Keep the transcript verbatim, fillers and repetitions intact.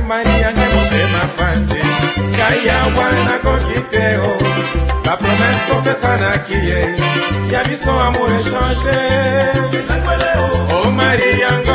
Maria ngai motema pasi kaya wana kokiteo la promesse kopesanaki ye ya biso amour échangé oh Maria